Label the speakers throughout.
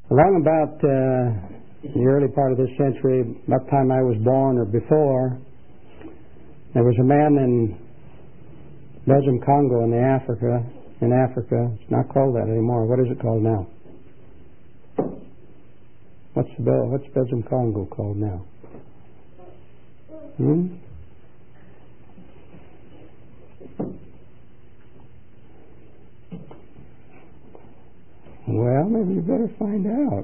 Speaker 1: Along about the early part of this century, about the time I was born or before, there was a man in Belgium, Congo, in Africa. It's not called that anymore. What is it called now? What's Belgium, Congo called now? Well, maybe you better find out.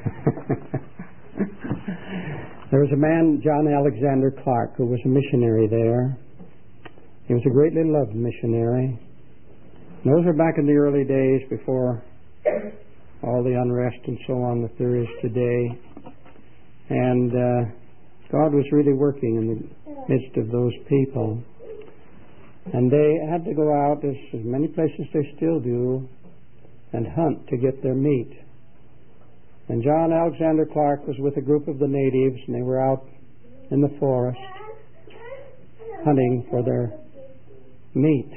Speaker 1: There was a man, John Alexander Clark, who was a missionary there. He was a greatly loved missionary. And those were back in the early days before all the unrest and so on that there is today. And God was really working in the midst of those people. And they had to go out, as many places they still do, and hunt to get their meat. And John Alexander Clark was with a group of the natives, and they were out in the forest hunting for their meat.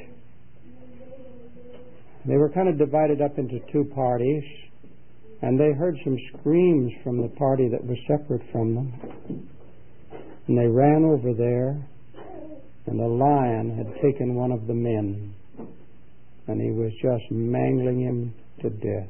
Speaker 1: They were kind of divided up into two parties, and they heard some screams from the party that was separate from them. And they ran over there, and a lion had taken one of the men, and he was just mangling him to death.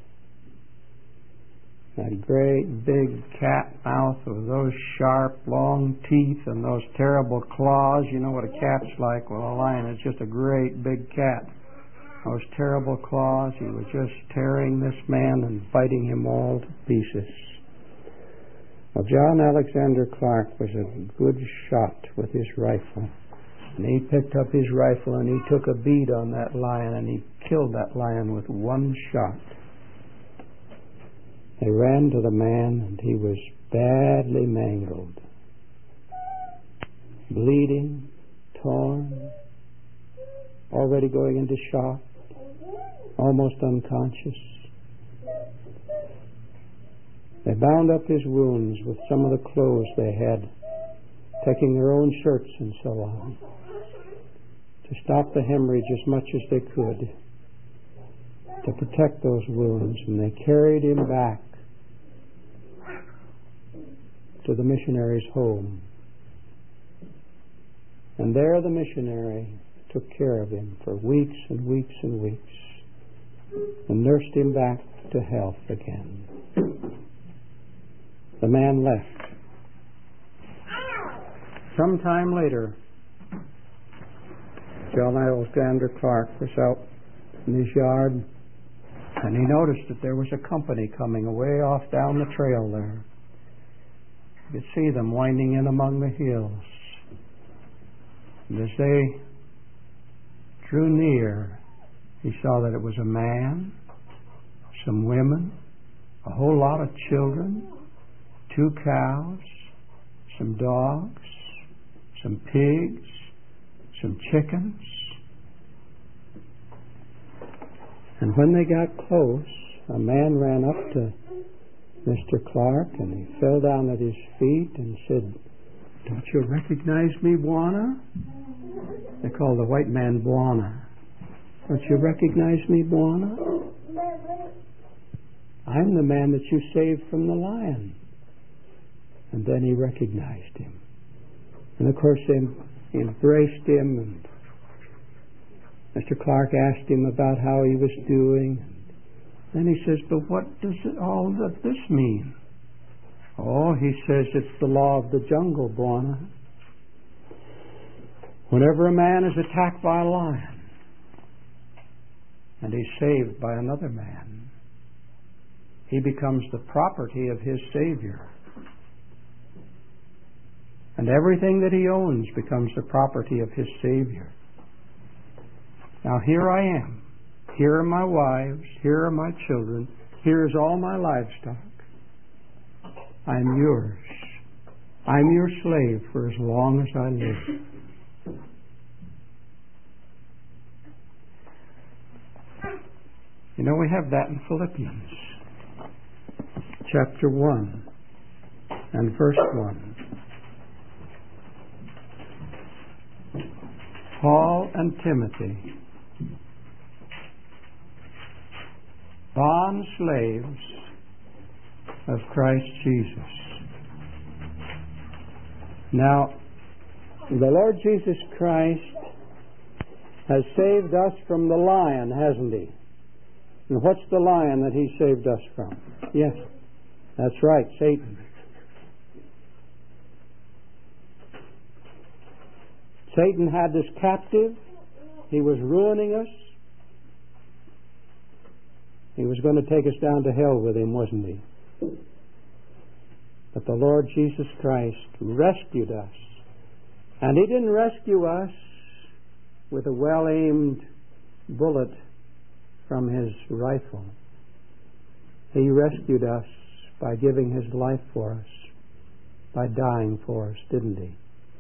Speaker 1: That great big cat mouth with those sharp, long teeth and those terrible claws. You know what a cat's like? Well, a lion is just a great big cat. Those terrible claws. He was just tearing this man and biting him all to pieces. Well, John Alexander Clark was a good shot with his rifle. And he picked up his rifle and he took a bead on that lion and he killed that lion with one shot. They ran to the man and he was badly mangled, bleeding, torn, already going into shock, almost unconscious. They bound up his wounds with some of the clothes they had, taking their own shirts and so on, to stop the hemorrhage as much as they could, to protect those wounds. And they carried him back to the missionary's home. And there the missionary took care of him for weeks and weeks and weeks and nursed him back to health again. The man left. Some time later, John Alexander Clark was out in his yard, and he noticed that there was a company coming away off down the trail there. You could see them winding in among the hills. And as they drew near, he saw that it was a man, some women, a whole lot of children, 2 cows, some dogs, some pigs, some chickens. And when they got close, a man ran up to Mr. Clark and he fell down at his feet and said, "Don't you recognize me, Bwana?" They call the white man Bwana. "Don't you recognize me, Bwana? I'm the man that you saved from the lion." And then he recognized him. And of course they embraced him, and Mr. Clark asked him about how he was doing. Then he says, "But what does all of this mean?" "Oh," he says, "it's the law of the jungle, Bwana. Whenever a man is attacked by a lion and he's saved by another man, he becomes the property of his Savior. And everything that he owns becomes the property of his Savior. Now here I am. Here are my wives. Here are my children. Here is all my livestock. I'm yours. I'm your slave for as long as I live." You know, we have that in Philippians chapter 1 and verse 1. Paul and Timothy, bond slaves of Christ Jesus. Now, the Lord Jesus Christ has saved us from the lion, hasn't He? And what's the lion that He saved us from? Yes, that's right, Satan. Satan had us captive. He was ruining us. He was going to take us down to hell with him, wasn't he? But the Lord Jesus Christ rescued us. And He didn't rescue us with a well-aimed bullet from His rifle. He rescued us by giving His life for us, by dying for us, didn't He?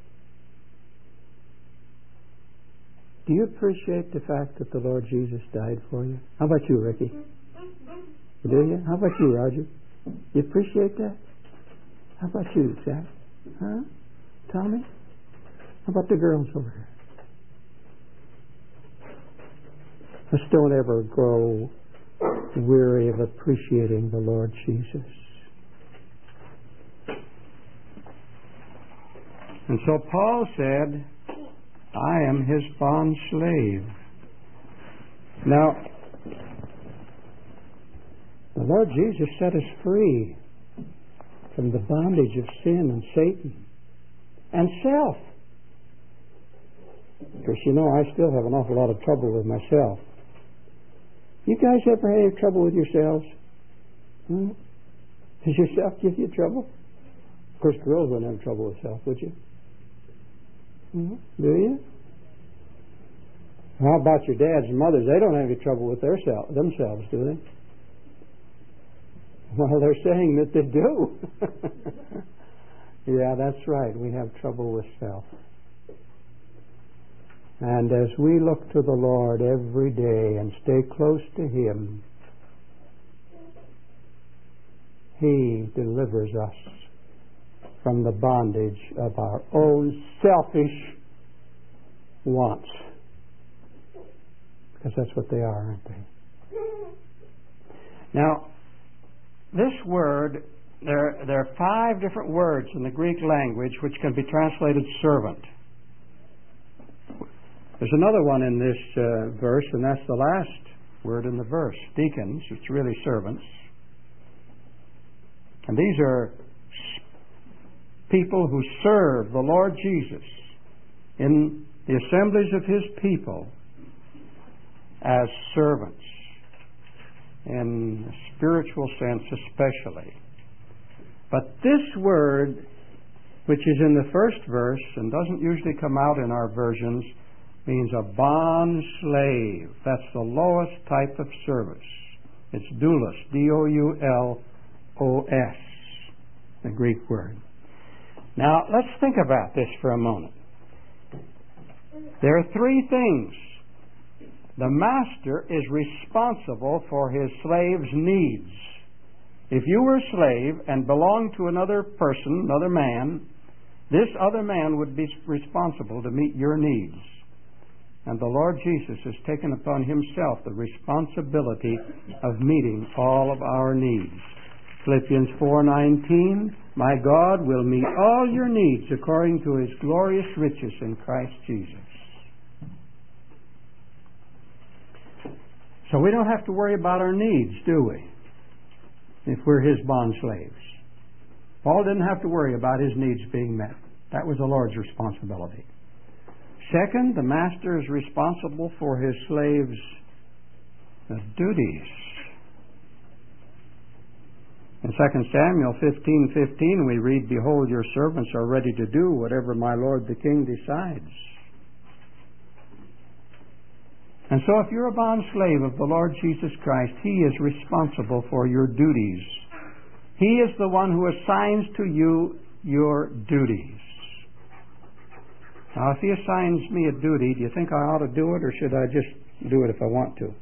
Speaker 1: Do you appreciate the fact that the Lord Jesus died for you? How about you, Ricky? Do you? How about you, Roger? You appreciate that? How about you, Jack? Huh? Tommy? How about the girls over here? Let's don't ever grow weary of appreciating the Lord Jesus. And so Paul said, I am His bond slave. Now, the Lord Jesus set us free from the bondage of sin and Satan and self. Because, you know, I still have an awful lot of trouble with myself. You guys ever had any trouble with yourselves? Does yourself give you trouble? Of course, girls wouldn't have trouble with self, would you? Do you? How about your dads and mothers? They don't have any trouble with themselves, do they? Well, they're saying that they do. Yeah, that's right. We have trouble with self. And as we look to the Lord every day and stay close to Him, He delivers us from the bondage of our own selfish wants. Because that's what they are, aren't they? Now, this word, there are 5 different words in the Greek language which can be translated servant. There's another one in this verse, and that's the last word in the verse, deacons. It's really servants. And these are people who serve the Lord Jesus in the assemblies of His people as servants, in a spiritual sense especially. But this word, which is in the first verse and doesn't usually come out in our versions, means a bond slave. That's the lowest type of service. It's doulos, D-O-U-L-O-S, the Greek word. Now, let's think about this for a moment. There are 3 things. The master is responsible for his slave's needs. If you were a slave and belonged to another person, another man, this other man would be responsible to meet your needs. And the Lord Jesus has taken upon Himself the responsibility of meeting all of our needs. Philippians 4:19, my God will meet all your needs according to His glorious riches in Christ Jesus. So we don't have to worry about our needs, do we? If we're His bond slaves. Paul didn't have to worry about his needs being met. That was the Lord's responsibility. Second, the master is responsible for his slaves' duties. In 2 Samuel 15:15 we read, behold, your servants are ready to do whatever my lord the king decides. And so if you're a bond slave of the Lord Jesus Christ, He is responsible for your duties. He is the one who assigns to you your duties. Now, if He assigns me a duty, do you think I ought to do it, or should I just do it if I want to?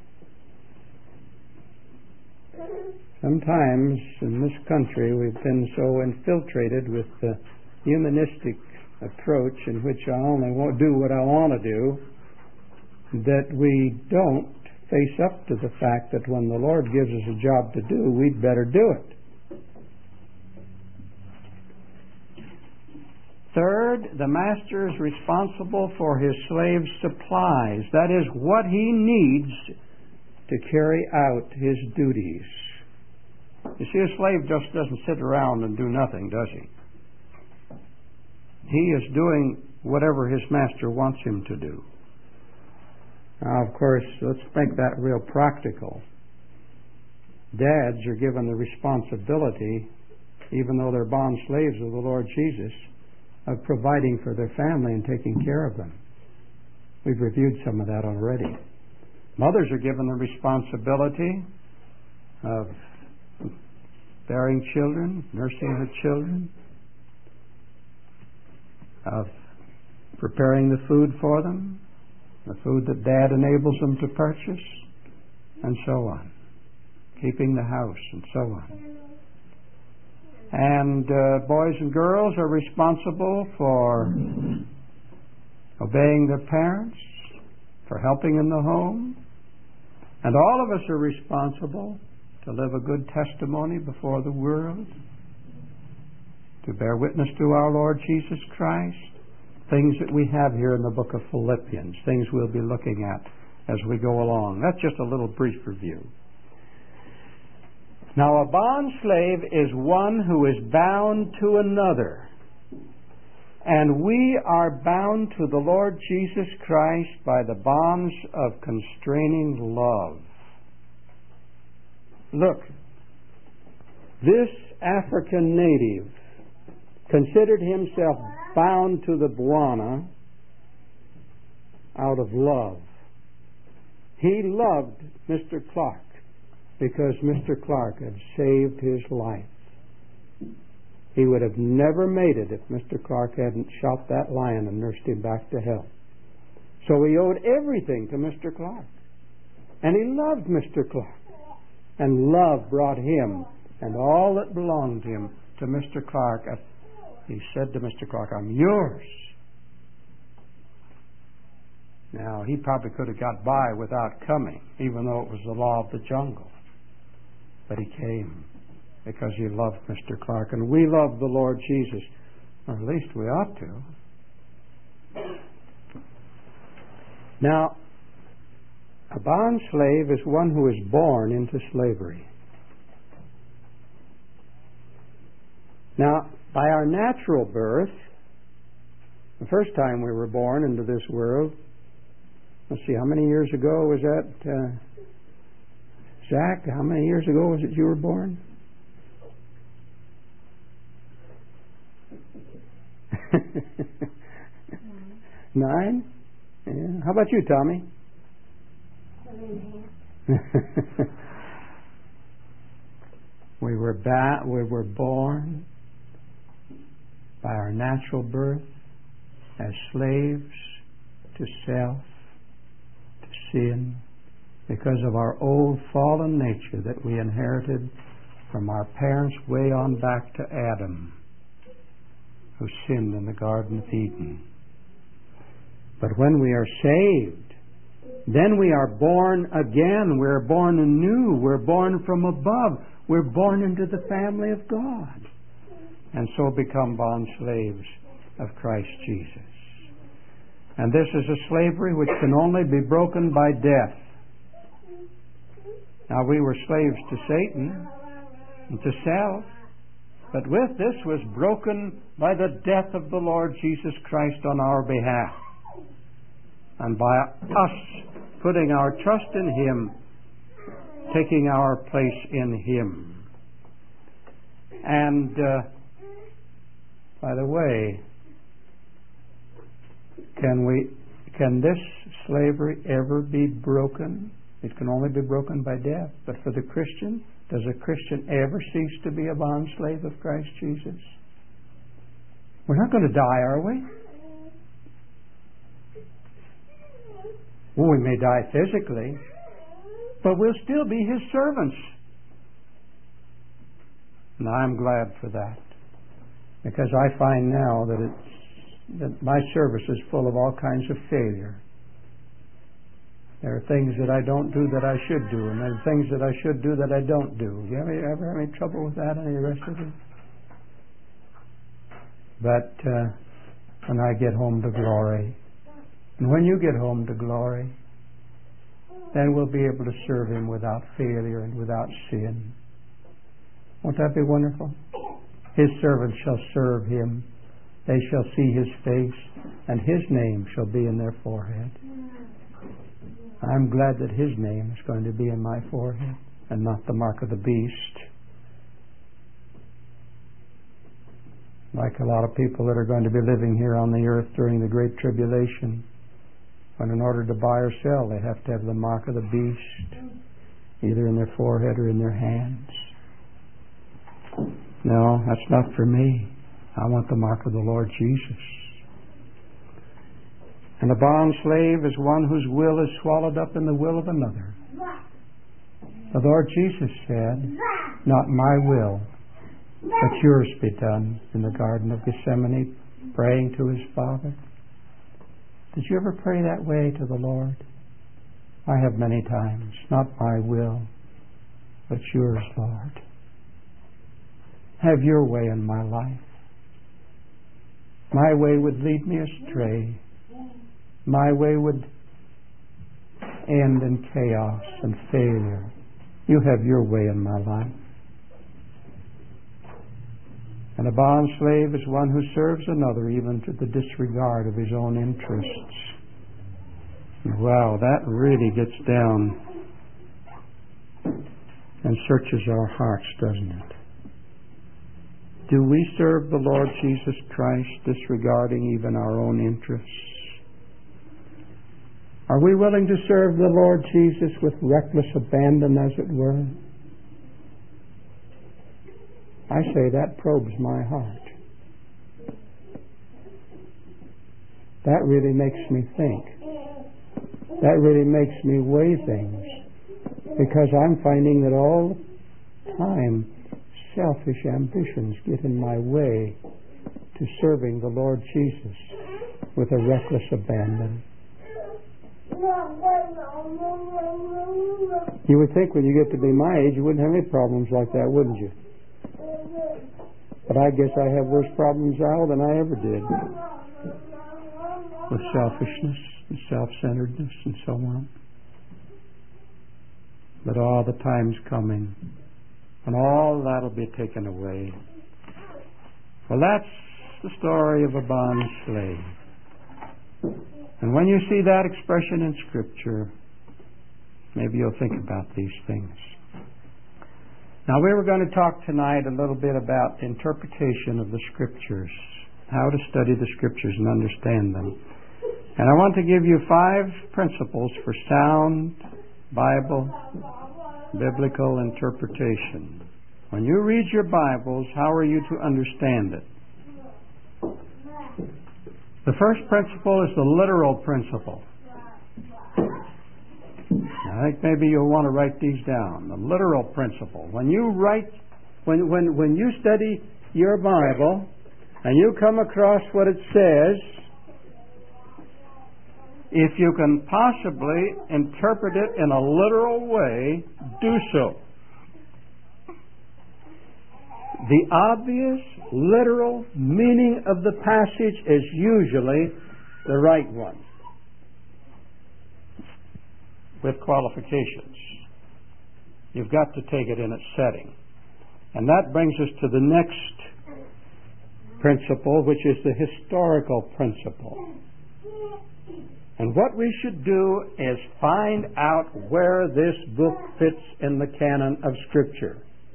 Speaker 1: Sometimes in this country we've been so infiltrated with the humanistic approach in which I only do what I want to do, that we don't face up to the fact that when the Lord gives us a job to do, we'd better do it. Third, the master is responsible for his slave's supplies. That is, what he needs to carry out his duties. You see, a slave just doesn't sit around and do nothing, does he? He is doing whatever his master wants him to do. Now, of course, let's make that real practical. Dads are given the responsibility, even though they're bond slaves of the Lord Jesus, of providing for their family and taking care of them. We've reviewed some of that already. Mothers are given the responsibility of bearing children, nursing the children, of preparing the food for them, the food that Dad enables them to purchase, and so on. Keeping the house, and so on. And boys and girls are responsible for obeying their parents, for helping in the home. And all of us are responsible to live a good testimony before the world, to bear witness to our Lord Jesus Christ. Things that we have here in the book of Philippians, things we'll be looking at as we go along. That's just a little brief review. Now, a bond slave is one who is bound to another. And we are bound to the Lord Jesus Christ by the bonds of constraining love. Look, this African native considered himself bound to the Bwana out of love. He loved Mr. Clark because Mr. Clark had saved his life. He would have never made it if Mr. Clark hadn't shot that lion and nursed him back to health. So he owed everything to Mr. Clark. And he loved Mr. Clark. And love brought him and all that belonged to him to Mr. Clark. He said to Mr. Clark, "I'm yours." Now, he probably could have got by without coming, even though it was the law of the jungle. But he came because he loved Mr. Clark. And we love the Lord Jesus, or at least we ought to. Now, a bond slave is one who is born into slavery. Now, by our natural birth, the first time we were born into this world, let's see, how many years ago was that? Zach, how many years ago was it you were born? 9? Yeah. How about you, Tommy? 7.5. We were born by our natural birth as slaves to self, to sin, because of our old fallen nature that we inherited from our parents way on back to Adam, who sinned in the Garden of Eden. But when we are saved, then we are born again. We're born anew. We're born from above. We're born into the family of God. And so become bond slaves of Christ Jesus. And this is a slavery which can only be broken by death. Now, we were slaves to Satan and to self, but with this was broken by the death of the Lord Jesus Christ on our behalf. And by us putting our trust in Him, taking our place in Him. And, by the way, can this slavery ever be broken? It can only be broken by death. But for the Christian, does a Christian ever cease to be a bond slave of Christ Jesus? We're not going to die, are we? Well, we may die physically, but we'll still be His servants. And I'm glad for that, because I find now that my service is full of all kinds of failure. There are things that I don't do that I should do, and there are things that I should do that I don't do. You ever have any trouble with that, any of the rest of you? But when I get home to glory. And when you get home to glory, then we'll be able to serve Him without failure and without sin. Won't that be wonderful? His servants shall serve Him. They shall see His face, and His name shall be in their forehead. I'm glad that His name is going to be in my forehead and not the mark of the beast. Like a lot of people that are going to be living here on the earth during the Great Tribulation, when in order to buy or sell, they have to have the mark of the beast, either in their forehead or in their hands. No, that's not for me. I want the mark of the Lord Jesus. And a bond slave is one whose will is swallowed up in the will of another. The Lord Jesus said, "Not my will, but yours be done," in the Garden of Gethsemane, praying to His Father. Did you ever pray that way to the Lord? I have many times. Not my will, but yours, Lord. Have your way in my life. My way would lead me astray. My way would end in chaos and failure. You have your way in my life. And a bond slave is one who serves another even to the disregard of his own interests. Wow, that really gets down and searches our hearts, doesn't it? Do we serve the Lord Jesus Christ disregarding even our own interests? Are we willing to serve the Lord Jesus with reckless abandon, as it were? I say that probes my heart. That really makes me think. That really makes me weigh things. Because I'm finding that all the time selfish ambitions get in my way to serving the Lord Jesus with a reckless abandon. You would think when you get to be my age you wouldn't have any problems like that, wouldn't you? But I guess I have worse problems now than I ever did. With selfishness and self-centeredness and so on. But all the time's coming and all that'll be taken away. Well, that's the story of a bond slave. And when you see that expression in Scripture, maybe you'll think about these things. Now, we were going to talk tonight a little bit about interpretation of the Scriptures, how to study the Scriptures and understand them. And I want to give you 5 principles for sound Bible, biblical interpretation. When you read your Bibles, how are you to understand it? The first principle is the literal principle. I think maybe you'll want to write these down. The literal principle. When you study your Bible and you come across what it says, if you can possibly interpret it in a literal way, do so. The obvious, literal meaning of the passage is usually the right one, with qualifications. You've got to take it in its setting. And that brings us to the next principle, which is the historical principle. And what we should do is find out where this book fits in the canon of Scripture.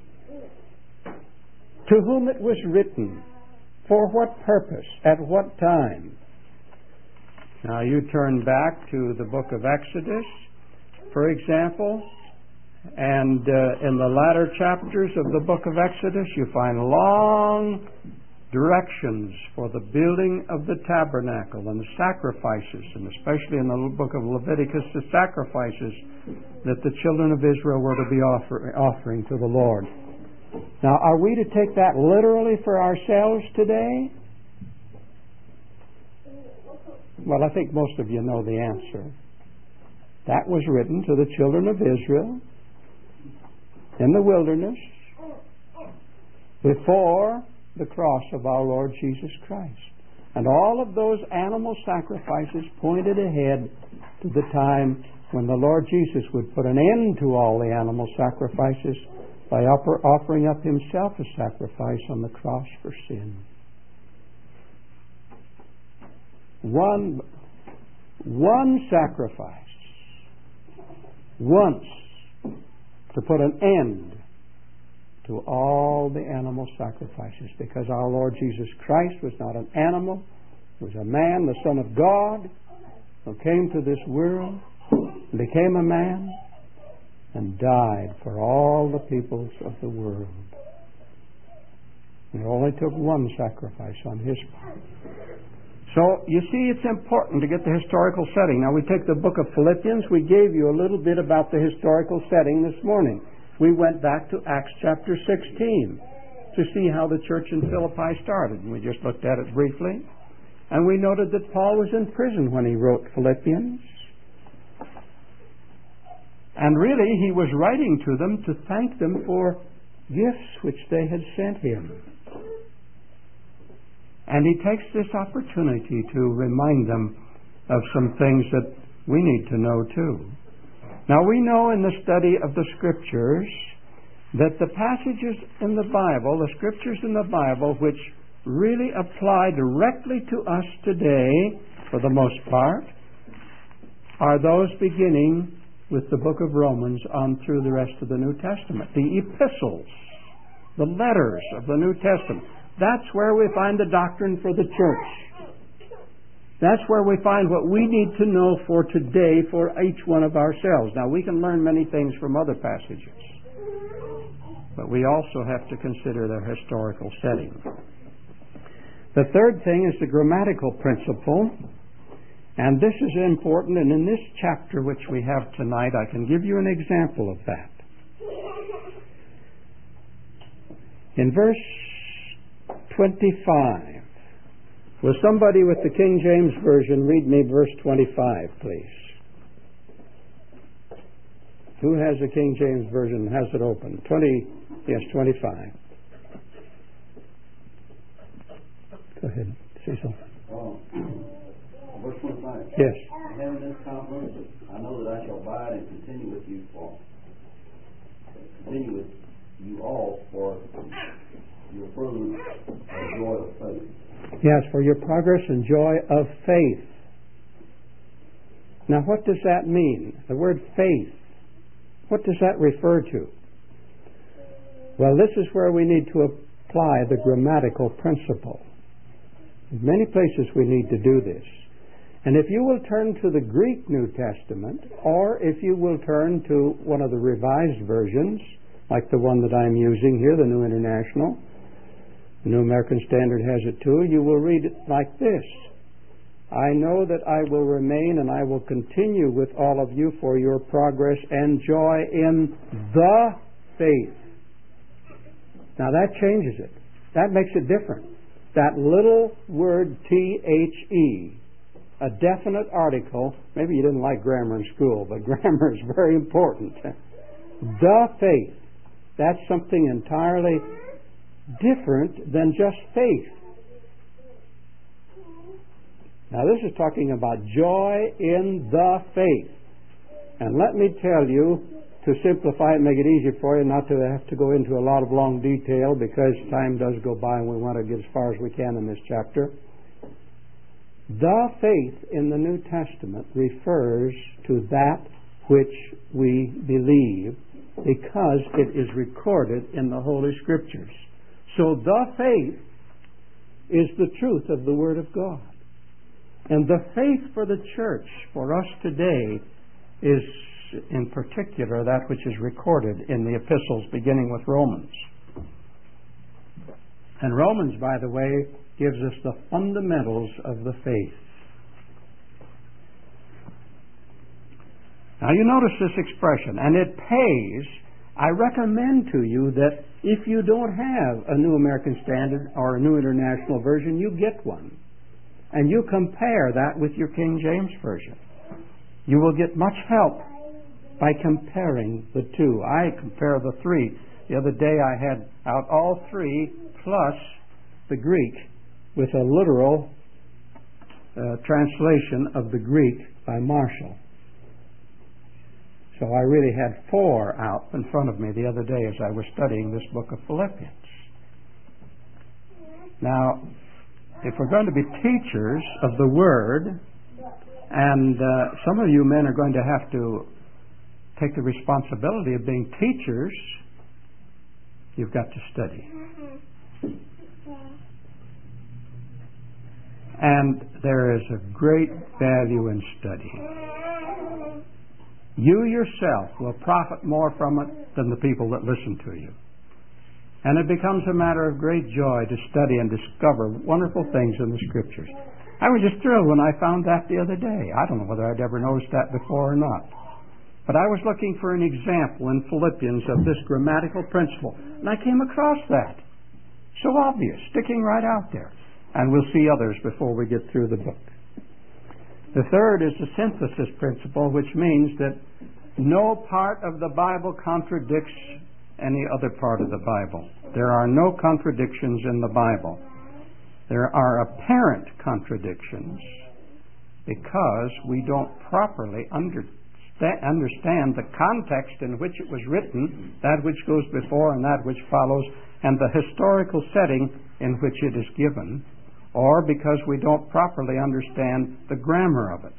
Speaker 1: To whom it was written, for what purpose, at what time. Now you turn back to the book of Exodus, for example, and in the latter chapters of the book of Exodus you find long directions for the building of the tabernacle and the sacrifices, and especially in the book of Leviticus, the sacrifices that the children of Israel were to be offering to the Lord. Now, are we to take that literally for ourselves today? Well, I think most of you know the answer. That was written to the children of Israel in the wilderness before the cross of our Lord Jesus Christ. And all of those animal sacrifices pointed ahead to the time when the Lord Jesus would put an end to all the animal sacrifices by offering up himself a sacrifice on the cross for sin. One sacrifice, once, to put an end to all the animal sacrifices, because our Lord Jesus Christ was not an animal, he was a man, the Son of God, who came to this world, became a man, and died for all the peoples of the world. It only took one sacrifice on his part. So, you see, it's important to get the historical setting. Now, we take the book of Philippians. We gave you a little bit about the historical setting this morning. We went back to Acts chapter 16 to see how the church in Philippi started. And we just looked at it briefly. And we noted that Paul was in prison when he wrote Philippians. And really, he was writing to them to thank them for gifts which they had sent him. And he takes this opportunity to remind them of some things that we need to know too. Now, we know in the study of the Scriptures that the passages in the Bible, the Scriptures in the Bible, which really apply directly to us today, for the most part, are those beginning with the book of Romans on through the rest of the New Testament. The epistles, the letters of the New Testament. That's where we find the doctrine for the church. That's where we find what we need to know for today for each one of ourselves. Now, we can learn many things from other passages, but we also have to consider their historical setting. The third thing is the grammatical principle, and this is important, and in this chapter which we have tonight, I can give you an example of that. In verse 25, will somebody with the King James Version read me verse 25, please? Who has the King James Version and has it open? 25. Go ahead, Cecil.
Speaker 2: Verse 25.
Speaker 1: Yes.
Speaker 2: And having this confidence, I know that I shall abide and continue with you all for your further joy of faith.
Speaker 1: Yes, for your progress and joy of faith. Now, what does that mean? The word faith. What does that refer to? Well, this is where we need to apply the grammatical principle. In many places we need to do this. And if you will turn to the Greek New Testament, or if you will turn to one of the revised versions, like the one that I'm using here, the New International, the New American Standard has it too, you will read it like this. I know that I will remain and I will continue with all of you for your progress and joy in the faith. Now that changes it. That makes it different. That little word T-H-E, a definite article. Maybe you didn't like grammar in school, but grammar is very important. The faith. That's something entirely different than just faith. Now this is talking about joy in the faith. And let me tell you, to simplify it and make it easier for you, not to have to go into a lot of long detail because time does go by and we want to get as far as we can in this chapter. The faith in the New Testament refers to that which we believe because it is recorded in the Holy Scriptures. So the faith is the truth of the Word of God. And the faith for the church, for us today, is in particular that which is recorded in the epistles beginning with Romans. And Romans, by the way, gives us the fundamentals of the faith. Now you notice this expression, and it pays. I recommend to you that if you don't have a New American Standard or a New International Version, you get one. And you compare that with your King James Version. You will get much help by comparing the two. I compare the three. The other day I had out all three plus the Greek with a literal translation of the Greek by Marshall. So I really had 4 out in front of me the other day as I was studying this book of Philippians. Now, if we're going to be teachers of the Word, and some of you men are going to have to take the responsibility of being teachers, you've got to study. And there is a great value in studying. You yourself will profit more from it than the people that listen to you. And it becomes a matter of great joy to study and discover wonderful things in the Scriptures. I was just thrilled when I found that the other day. I don't know whether I'd ever noticed that before or not. But I was looking for an example in Philippians of this grammatical principle, and I came across that. So obvious, sticking right out there. And we'll see others before we get through the book. The third is the synthesis principle, which means that no part of the Bible contradicts any other part of the Bible. There are no contradictions in the Bible. There are apparent contradictions because we don't properly understand the context in which it was written, that which goes before and that which follows, and the historical setting in which it is given, or because we don't properly understand the grammar of it.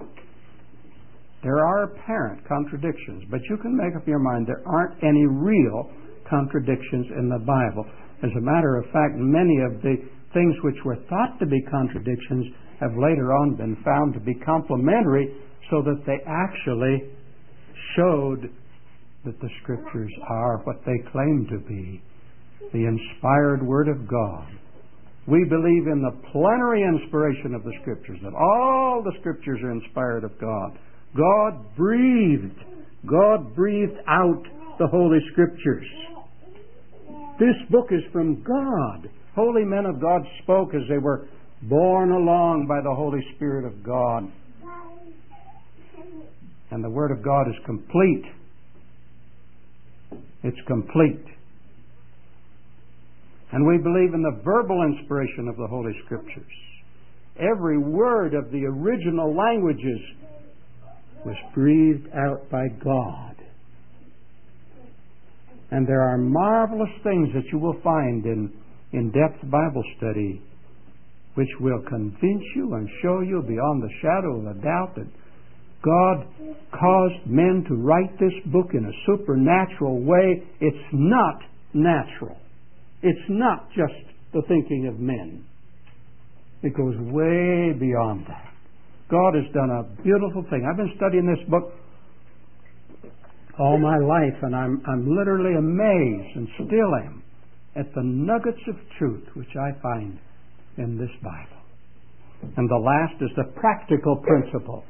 Speaker 1: There are apparent contradictions, but you can make up your mind there aren't any real contradictions in the Bible. As a matter of fact, many of the things which were thought to be contradictions have later on been found to be complementary, so that they actually showed that the Scriptures are what they claim to be, the inspired Word of God. We believe in the plenary inspiration of the Scriptures, that all the Scriptures are inspired of God. God breathed out the Holy Scriptures. This book is from God. Holy men of God spoke as they were borne along by the Holy Spirit of God. And the Word of God is complete. It's complete. And we believe in the verbal inspiration of the Holy Scriptures. Every word of the original languages was breathed out by God. And there are marvelous things that you will find in in-depth Bible study which will convince you and show you beyond the shadow of a doubt that God caused men to write this book in a supernatural way. It's not natural. It's not just the thinking of men. It goes way beyond that. God has done a beautiful thing. I've been studying this book all my life, and I'm literally amazed, and still am, at the nuggets of truth which I find in this Bible. And the last is the practical principle.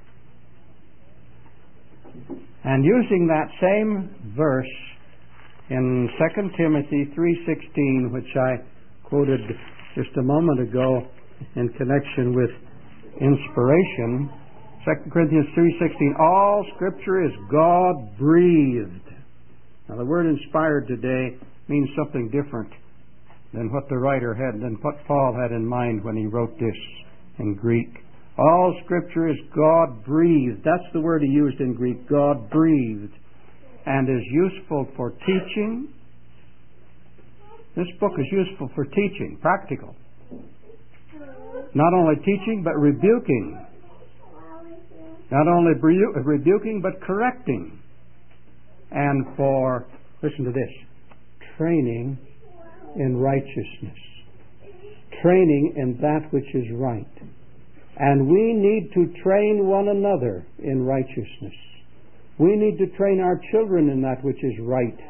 Speaker 1: And using that same verse in 2 Timothy 3:16, which I quoted just a moment ago in connection with inspiration, 2 Corinthians 3:16, all Scripture is God-breathed. Now the word inspired today means something different than what the writer had, than what Paul had in mind when he wrote this in Greek. All Scripture is God-breathed. That's the word he used in Greek, God-breathed, and is useful for teaching. This book is useful for teaching, practical. Not only teaching, but rebuking. Not only rebuking, but correcting. And for, listen to this, training in righteousness. Training in that which is right. And we need to train one another in righteousness. We need to train our children in that which is right.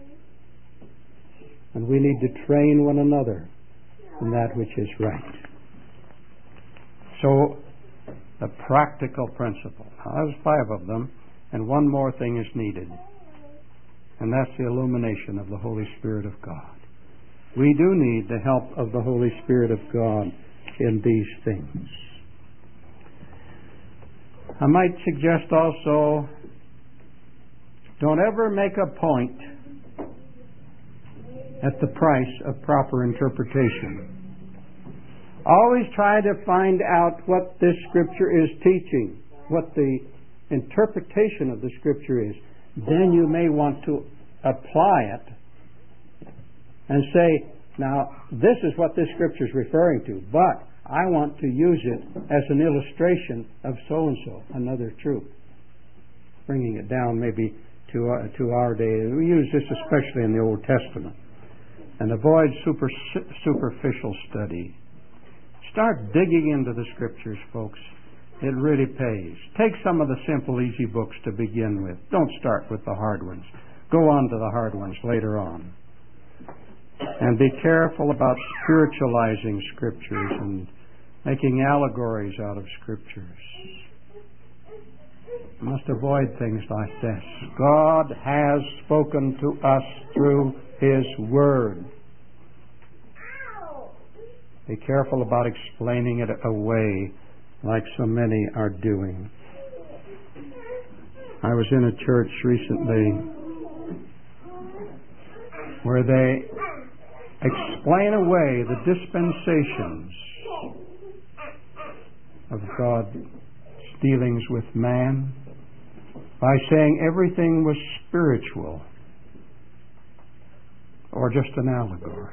Speaker 1: And we need to train one another in that which is right. So, the practical principle. Now, there's 5 of them, and one more thing is needed. And that's the illumination of the Holy Spirit of God. We do need the help of the Holy Spirit of God in these things. I might suggest also, don't ever make a point at the price of proper interpretation. Always try to find out what this Scripture is teaching, what the interpretation of the Scripture is. Then you may want to apply it and say, now, this is what this Scripture is referring to, but I want to use it as an illustration of so-and-so, another truth. Bringing it down maybe to our day. We use this especially in the Old Testament. And avoid superficial study. Start digging into the Scriptures, folks. It really pays. Take some of the simple, easy books to begin with. Don't start with the hard ones. Go on to the hard ones later on. And be careful about spiritualizing Scriptures and making allegories out of Scriptures. You must avoid things like this. God has spoken to us through His Word. Be careful about explaining it away like so many are doing. I was in a church recently where they explain away the dispensations of God's dealings with man by saying everything was spiritual or just an allegory.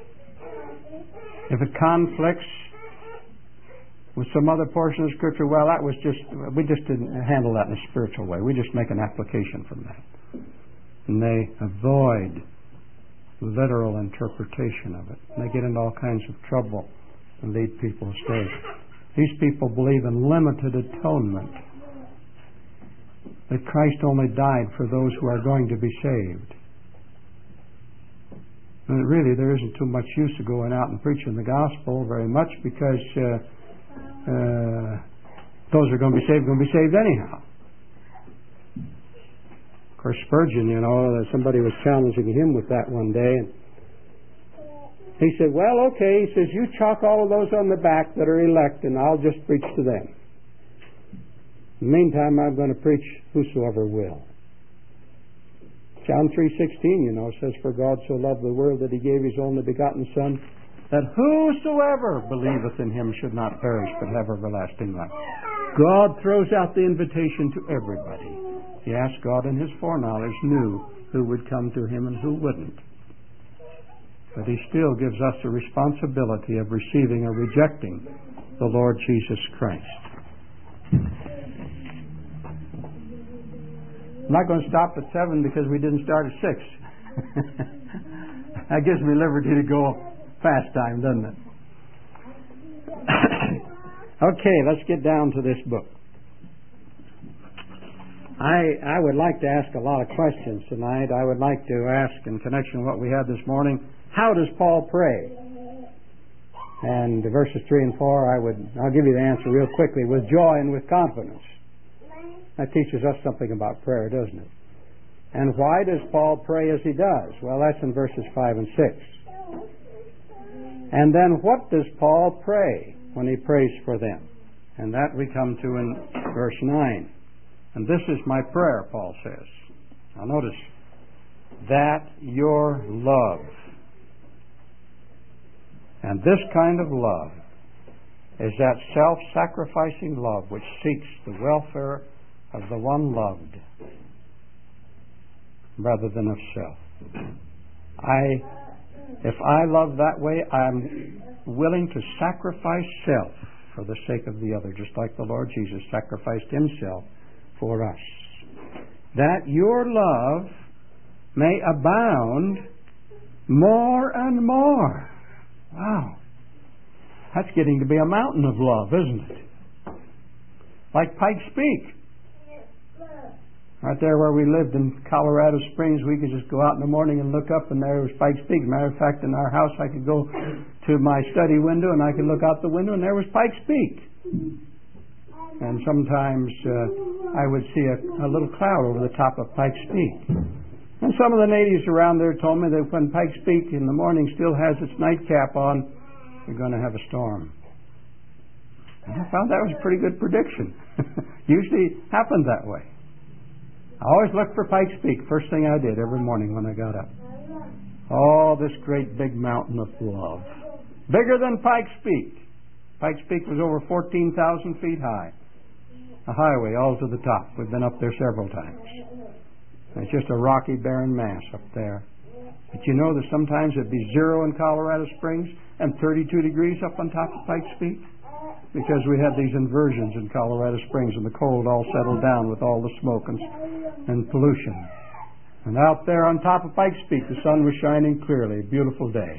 Speaker 1: If it conflicts with some other portion of Scripture, well, that was we just didn't handle that in a spiritual way. We just make an application from that. And they avoid literal interpretation of it. And they get into all kinds of trouble and lead people astray. These people believe in limited atonement. That Christ only died for those who are going to be saved. And really, there isn't too much use of going out and preaching the gospel very much because those who are going to be saved anyhow. Of course, Spurgeon, somebody was challenging him with that one day. And he said, well, okay, he says, you chalk all of those on the back that are elect and I'll just preach to them. In the meantime, I'm going to preach whosoever will. John 3:16, says, for God so loved the world that He gave His only begotten Son, that whosoever believeth in Him should not perish but have everlasting life. God throws out the invitation to everybody. Yes, God in His foreknowledge knew who would come to Him and who wouldn't. But He still gives us the responsibility of receiving or rejecting the Lord Jesus Christ. I'm not going to stop at 7 because we didn't start at 6. That gives me liberty to go fast time, doesn't it? Okay, let's get down to this book. I would like to ask a lot of questions tonight. I would like to ask, in connection with what we had this morning, how does Paul pray? And verses 3 and 4, I'll give you the answer real quickly. With joy and with confidence. That teaches us something about prayer, doesn't it? And why does Paul pray as he does? Well, that's in verses 5 and 6. And then what does Paul pray when he prays for them? And that we come to in verse 9. And this is my prayer, Paul says. Now notice, that your love, and this kind of love, is that self-sacrificing love which seeks the welfare of the one loved rather than of self. If I love that way, I'm willing to sacrifice self for the sake of the other, just like the Lord Jesus sacrificed Himself for us. That your love may abound more and more. Wow. That's getting to be a mountain of love, isn't it? Like Pikes Peak. Right there where we lived in Colorado Springs, we could just go out in the morning and look up, and there was Pikes Peak. Matter of fact, in our house, I could go to my study window, and I could look out the window, and there was Pikes Peak. And sometimes I would see a little cloud over the top of Pikes Peak. And some of the natives around there told me that when Pikes Peak in the morning still has its nightcap on, you're going to have a storm. And I found that was a pretty good prediction. Usually happened that way. I always looked for Pikes Peak, first thing I did every morning when I got up. Oh, this great big mountain of love. Bigger than Pikes Peak. Pikes Peak was over 14,000 feet high. A highway all to the top. We've been up there several times. It's just a rocky, barren mass up there. But you know that sometimes it'd be 0 in Colorado Springs and 32 degrees up on top of Pikes Peak? Because we had these inversions in Colorado Springs and the cold all settled down with all the smoke and pollution. And out there on top of Pikes Peak, the sun was shining clearly. A beautiful day.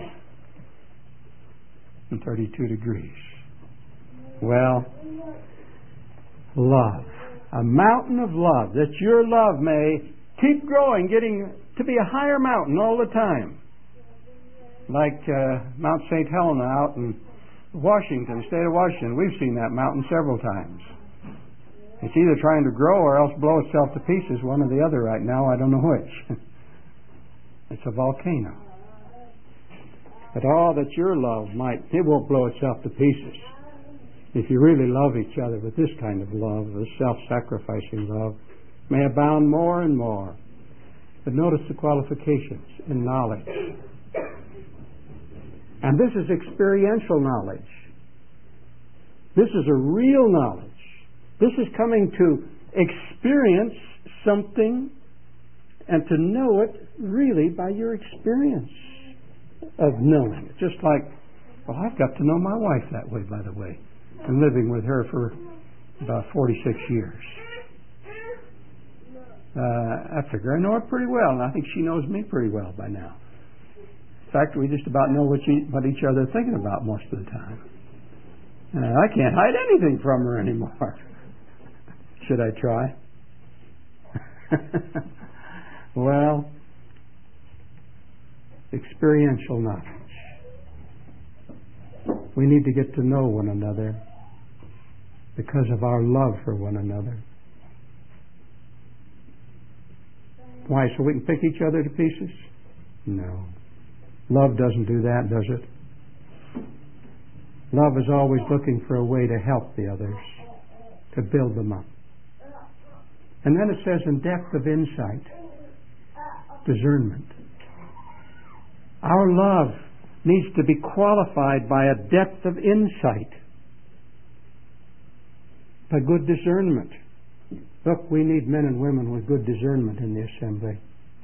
Speaker 1: And 32 degrees. Well, love. A mountain of love. That your love may keep growing, getting to be a higher mountain all the time. Like Mount St. Helena out in Washington, state of Washington. We've seen that mountain several times. It's either trying to grow or else blow itself to pieces, one or the other right now. I don't know which. It's a volcano. But that your love it won't blow itself to pieces. If you really love each other with this kind of love, this self-sacrificing love, may abound more and more. But notice the qualifications in knowledge. And this is experiential knowledge. This is a real knowledge. This is coming to experience something and to know it really by your experience of knowing it. Just like, well, I've got to know my wife that way, by the way. I'm living with her for about 46 years. I figure I know her pretty well, and I think she knows me pretty well by now. In fact, we just about know what each other are thinking about most of the time. I can't hide anything from her anymore. Should I try? Well, experiential knowledge. We need to get to know one another because of our love for one another. Why? So we can pick each other to pieces? No. Love doesn't do that, does it? Love is always looking for a way to help the others, to build them up. And then it says in depth of insight, discernment. Our love needs to be qualified by a depth of insight, by good discernment. Look, we need men and women with good discernment in the assembly.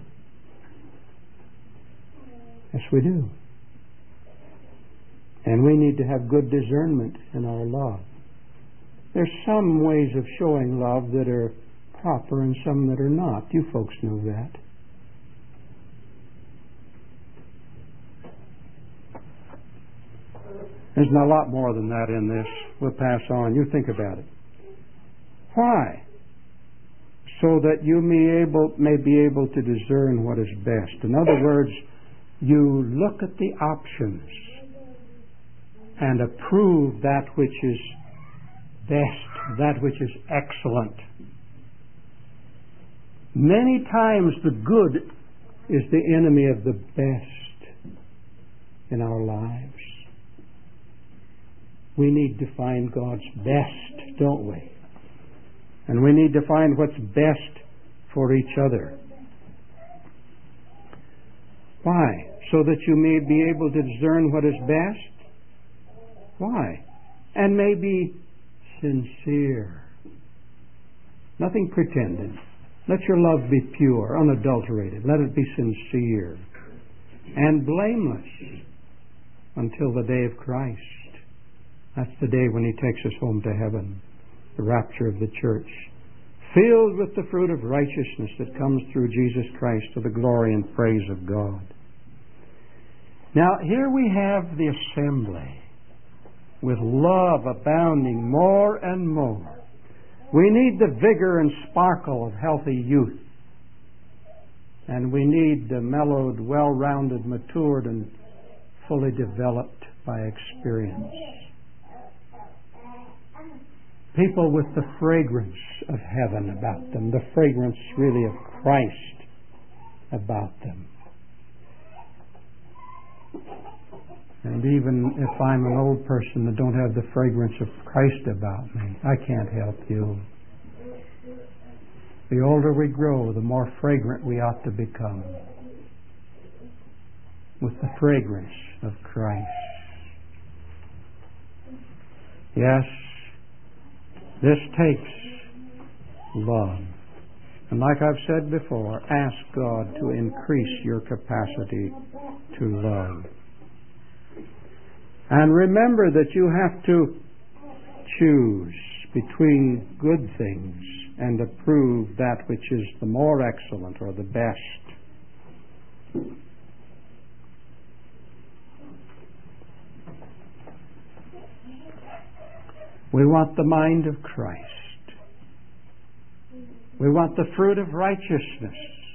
Speaker 1: Yes, we do. And we need to have good discernment in our love. There's some ways of showing love that are proper and some that are not. You folks know that. There's a lot more than that in this. We'll pass on. You think about it. Why? So that you may be able to discern what is best. In other words, you look at the options and approve that which is best, that which is excellent. Many times the good is the enemy of the best in our lives. We need to find God's best, don't we? And we need to find what's best for each other. Why? So that you may be able to discern what is best? Why? And may be sincere. Nothing pretended. Let your love be pure, unadulterated. Let it be sincere and blameless until the day of Christ. That's the day when He takes us home to heaven, the rapture of the church, filled with the fruit of righteousness that comes through Jesus Christ to the glory and praise of God. Now, here we have the assembly with love abounding more and more. We need the vigor and sparkle of healthy youth. And we need the mellowed, well-rounded, matured, and fully developed by experience. People with the fragrance of heaven about them, the fragrance really of Christ about them. And even if I'm an old person that don't have the fragrance of Christ about me, I can't help you. The older we grow, the more fragrant we ought to become with the fragrance of Christ. Yes, this takes love. And like I've said before, ask God to increase your capacity to love. And remember that you have to choose between good things and approve that which is the more excellent or the best. We want the mind of Christ. We want the fruit of righteousness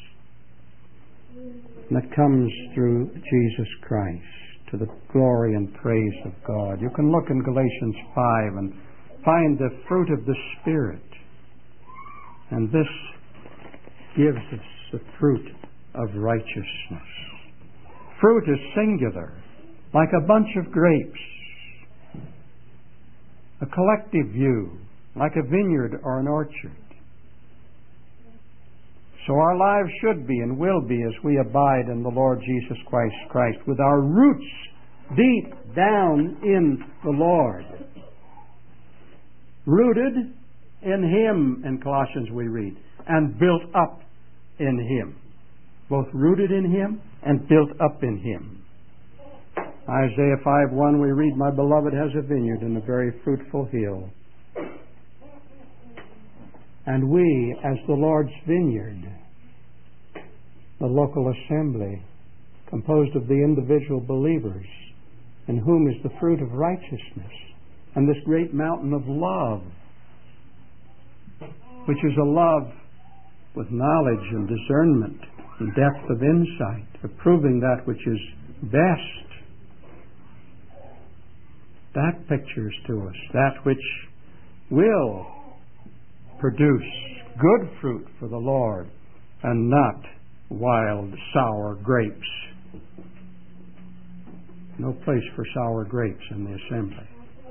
Speaker 1: that comes through Jesus Christ to the glory and praise of God. You can look in Galatians 5 and find the fruit of the Spirit. And this gives us the fruit of righteousness. Fruit is singular, like a bunch of grapes. A collective view, like a vineyard or an orchard. So our lives should be and will be as we abide in the Lord Jesus Christ, with our roots deep down in the Lord. Rooted in Him, in Colossians we read, and built up in Him. Both rooted in Him and built up in Him. Isaiah 5:1 we read, "My beloved has a vineyard in a very fruitful hill." And we, as the Lord's vineyard, the local assembly, composed of the individual believers, in whom is the fruit of righteousness, and this great mountain of love, which is a love with knowledge and discernment and depth of insight, approving that which is best. That pictures to us that which will produce good fruit for the Lord and not wild, sour grapes. No place for sour grapes in the assembly.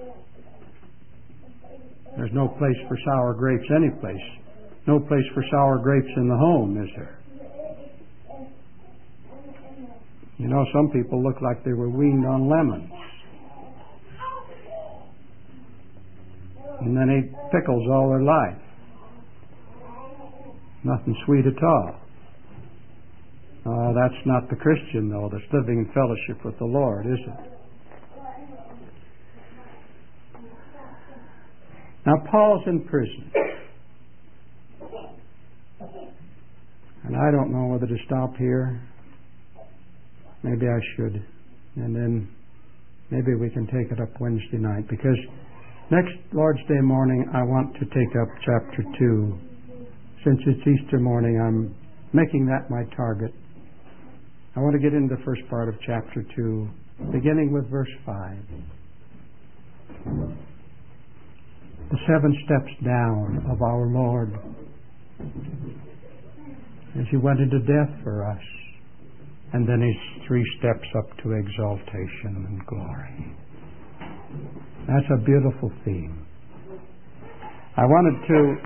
Speaker 1: There's no place for sour grapes any place. No place for sour grapes in the home, is there? You know, some people look like they were weaned on lemons. And then ate pickles all their life. Nothing sweet at all. Oh, that's not the Christian, though, that's living in fellowship with the Lord, is it? Now, Paul's in prison. And I don't know whether to stop here. Maybe I should. And then maybe we can take it up Wednesday night. Because next Lord's Day morning, I want to take up chapter 2. Since it's Easter morning, I'm making that my target. I want to get into the first part of chapter 2, beginning with verse 5. The 7 steps down of our Lord as He went into death for us, and then His 3 steps up to exaltation and glory. That's a beautiful theme. I wanted to